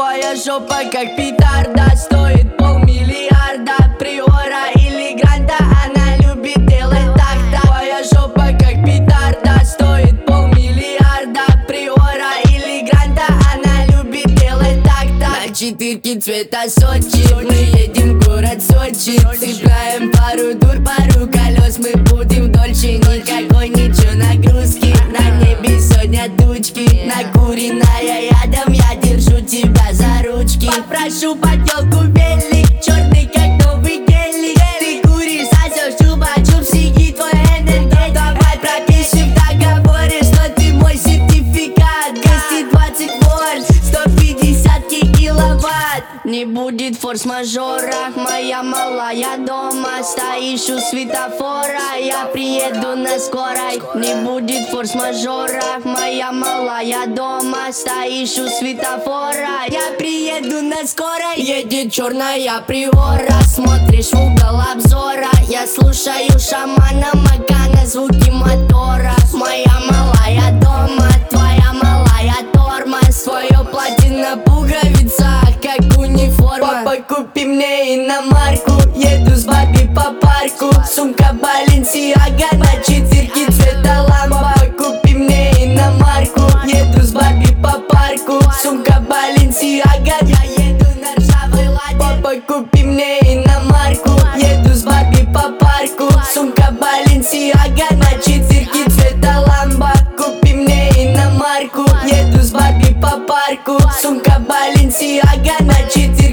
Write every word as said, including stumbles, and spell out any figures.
Твоя жопа как петарда, стоит полмиллиарда. Приора или Гранта, она любит делать так-то. Твоя жопа как петарда, стоит полмиллиарда. Приора или Гранта, она любит делать так-то. На четырке цвета Сочи мы едем в город Сочи. Цепляем пару тур, пару колес, мы будем дольше. Никакой ничего нагрузки, на небе сегодня тучки. Накуренная ядом, я держу тебя за ручки. Попрошу поделку велик, черный как новый гелик. Ты куришь, сосешь чупа-чуп, сиги твой энергетик. Давай пропишем в договоре, что ты мой сертификат. Двести двадцать вольт, сто пятьдесят киловатт. Не будет форс-мажора, моя малая дома. Стоишь у светофора, я приеду на скорой. Не будет форс-мажора, моя малая дома. Стоишь у светофора, я приеду на скорой. Едет черная приора, смотришь в угол обзора. Я слушаю шамана Макана, звуки мотора. Моя малая дома, твоя малая тормоз. Твое платье на пуговицах, как униформа. Папа, купи мне иномарку, еду с Барби по парку. Сумка Баленсиага на четырке цвета лампа. Купи мне иномарку, еду с Барби по парку. Сумка Баленсиага, я еду на ржавой ладе. Папа, купи мне иномарку, еду с Барби по парку. Сумка Баленсиага на четырке цвета лампа. Купи мне иномарку, еду с Барби по парку. Сумка Баленсиага на четырке